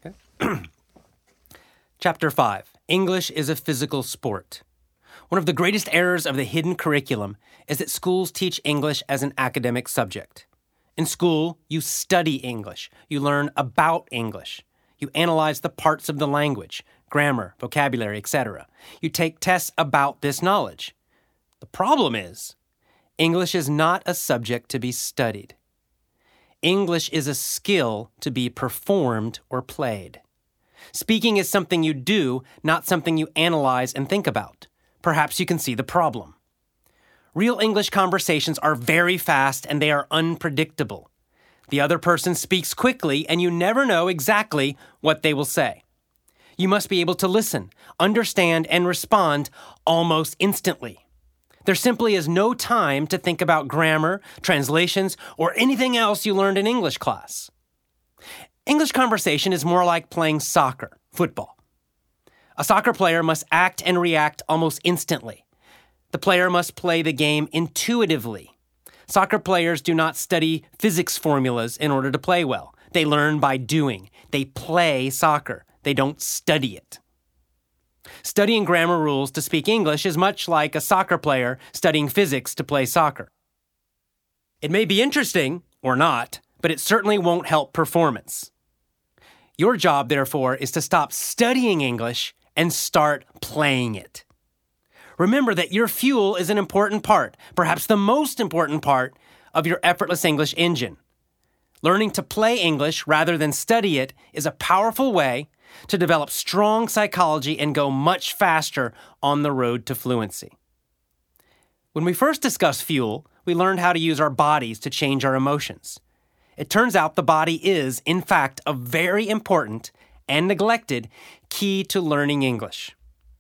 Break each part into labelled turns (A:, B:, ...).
A: Chapter 5, English is a Physical Sport. One of the greatest errors of the hidden curriculum is that schools teach English as an academic subject. In school, you study English. You learn about English. You analyze the parts of the language, grammar, vocabulary, etc. You take tests about this knowledge. The problem is, English is not a subject to be studied. English is a skill to be performed or played. Speaking is something you do, not something you analyze and think about. Perhaps you can see the problem. Real English conversations are very fast and they are unpredictable. The other person speaks quickly and you never know exactly what they will say. You must be able to listen, understand, and respond almost instantly. There simply is no time to think about grammar, translations, or anything else you learned in English class. English conversation is more like playing soccer, football. A soccer player must act and react almost instantly. The player must play the game intuitively. Soccer players do not study physics formulas in order to play well. They learn by doing. They play soccer. They don't study it. Studying grammar rules to speak English is much like a soccer player studying physics to play soccer. It may be interesting, or not, but it certainly won't help performance. Your job, therefore, is to stop studying English and start playing it. Remember that your fuel is an important part, perhaps the most important part, of your effortless English engine. Learning to play English rather than study it is a powerful way to develop strong psychology and go much faster on the road to fluency. When we first discussed fuel, we learned how to use our bodies to change our emotions. It turns out the body is, in fact, a very important and neglected key to learning English.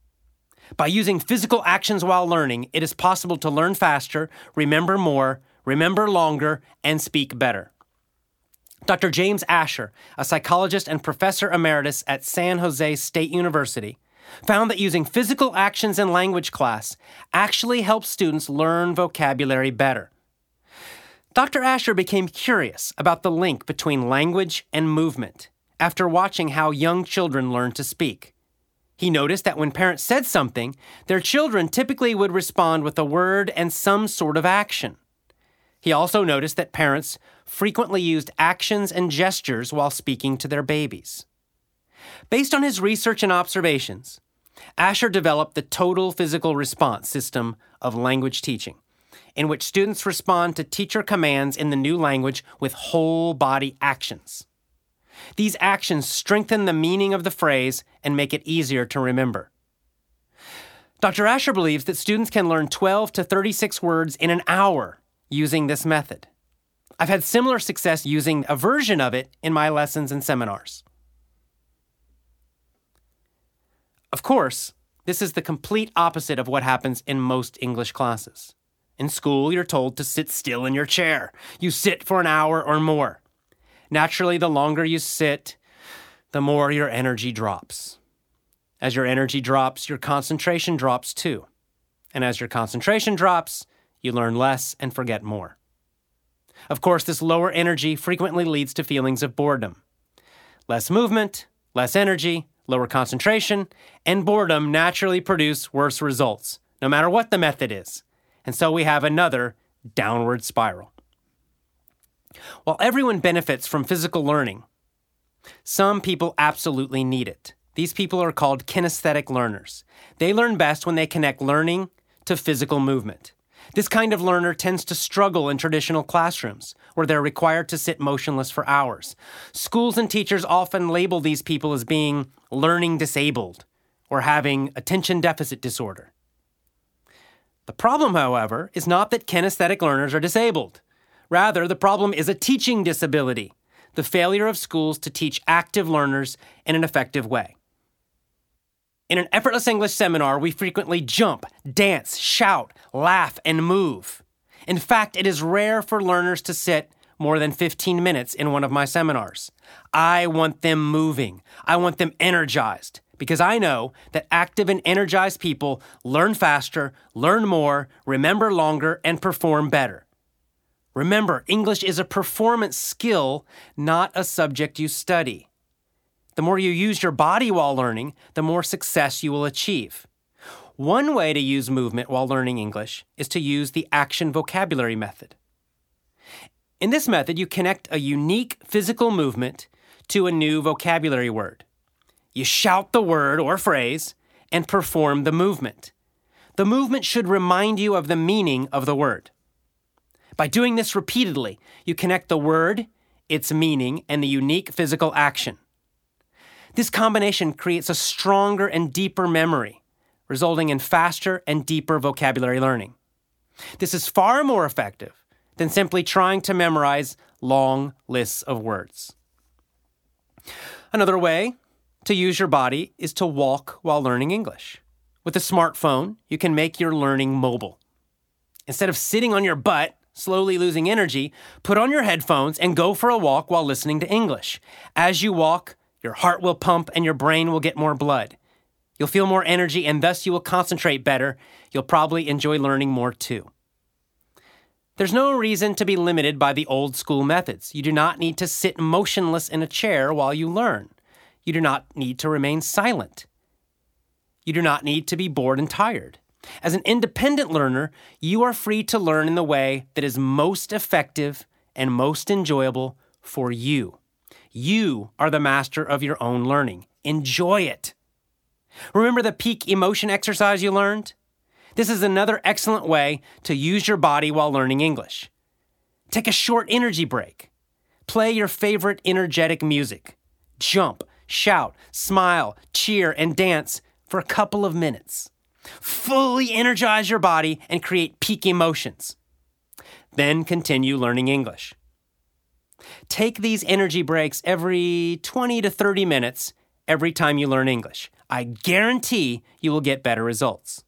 A: By using physical actions while learning, it is possible to learn faster, remember more, remember longer, and speak better. Dr. James Asher, a psychologist and professor emeritus at San Jose State University, found that using physical actions in language class actually helps students learn vocabulary better. Dr. Asher became curious about the link between language and movement after watching how young children learn to speak. He noticed that when parents said something, their children typically would respond with a word and some sort of action. He also noticed that parents frequently used actions and gestures while speaking to their babies. Based on his research and observations, Asher developed the Total Physical Response system of language teaching, in which students respond to teacher commands in the new language with whole body actions. These actions strengthen the meaning of the phrase and make it easier to remember. Dr. Asher believes that students can learn 12 to 36 words in an hour using this method. I've had similar success using a version of it in my lessons and seminars. Of course, this is the complete opposite of what happens in most English classes. In school, you're told to sit still in your chair. You sit for an hour or more. Naturally, the longer you sit, the more your energy drops. As your energy drops, your concentration drops too. And as your concentration drops, you learn less and forget more. Of course, this lower energy frequently leads to feelings of boredom. Less movement, less energy, lower concentration, and boredom naturally produce worse results, no matter what the method is. And so we have another downward spiral. While everyone benefits from physical learning, some people absolutely need it. These people are called kinesthetic learners. They learn best when they connect learning to physical movement. This kind of learner tends to struggle in traditional classrooms, where they're required to sit motionless for hours. Schools and teachers often label these people as being learning disabled or having attention deficit disorder. The problem, however, is not that kinesthetic learners are disabled. Rather, the problem is a teaching disability, the failure of schools to teach active learners in an effective way. In an effortless English seminar, we frequently jump, dance, shout, laugh, and move. In fact, it is rare for learners to sit more than 15 minutes in one of my seminars. I want them moving. I want them energized, because I know that active and energized people learn faster, learn more, remember longer, and perform better. Remember, English is a performance skill, not a subject you study. The more you use your body while learning, the more success you will achieve. One way to use movement while learning English is to use the action vocabulary method. In this method, you connect a unique physical movement to a new vocabulary word. You shout the word or phrase and perform the movement. The movement should remind you of the meaning of the word. By doing this repeatedly, you connect the word, its meaning, and the unique physical action. This combination creates a stronger and deeper memory, resulting in faster and deeper vocabulary learning. This is far more effective than simply trying to memorize long lists of words. Another way to use your body is to walk while learning English. With a smartphone, you can make your learning mobile. Instead of sitting on your butt, slowly losing energy, put on your headphones and go for a walk while listening to English. As you walk, your heart will pump and your brain will get more blood. You'll feel more energy and thus you will concentrate better. You'll probably enjoy learning more too. There's no reason to be limited by the old school methods. You do not need to sit motionless in a chair while you learn. You do not need to remain silent. You do not need to be bored and tired. As an independent learner, you are free to learn in the way that is most effective and most enjoyable for you. You are the master of your own learning. Enjoy it. Remember the peak emotion exercise you learned? This is another excellent way to use your body while learning English. Take a short energy break. Play your favorite energetic music. Jump, shout, smile, cheer, and dance for a couple of minutes. Fully energize your body and create peak emotions. Then continue learning English. Take these energy breaks every 20 to 30 minutes every time you learn English. I guarantee you will get better results.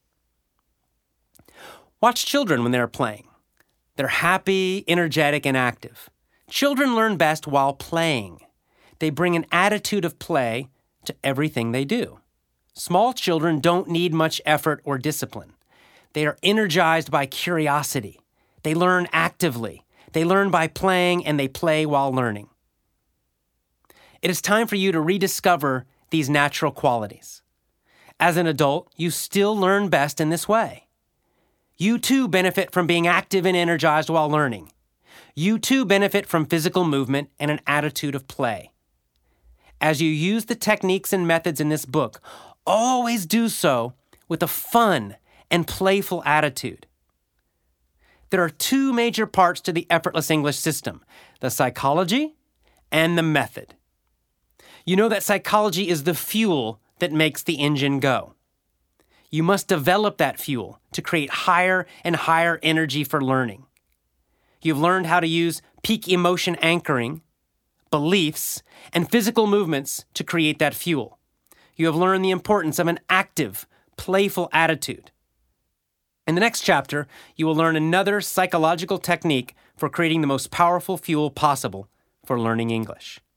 A: Watch children when they're playing. They're happy, energetic, and active. Children learn best while playing. They bring an attitude of play to everything they do. Small children don't need much effort or discipline. They are energized by curiosity. They learn actively. They learn by playing, and they play while learning. It is time for you to rediscover these natural qualities. As an adult, you still learn best in this way. You too benefit from being active and energized while learning. You too benefit from physical movement and an attitude of play. As you use the techniques and methods in this book, always do so with a fun and playful attitude. There are two major parts to the effortless English system: the psychology and the method. You know that psychology is the fuel that makes the engine go. You must develop that fuel to create higher and higher energy for learning. You've learned how to use peak emotion anchoring, beliefs, and physical movements to create that fuel. You have learned the importance of an active, playful attitude. In the next chapter, you will learn another psychological technique for creating the most powerful fuel possible for learning English.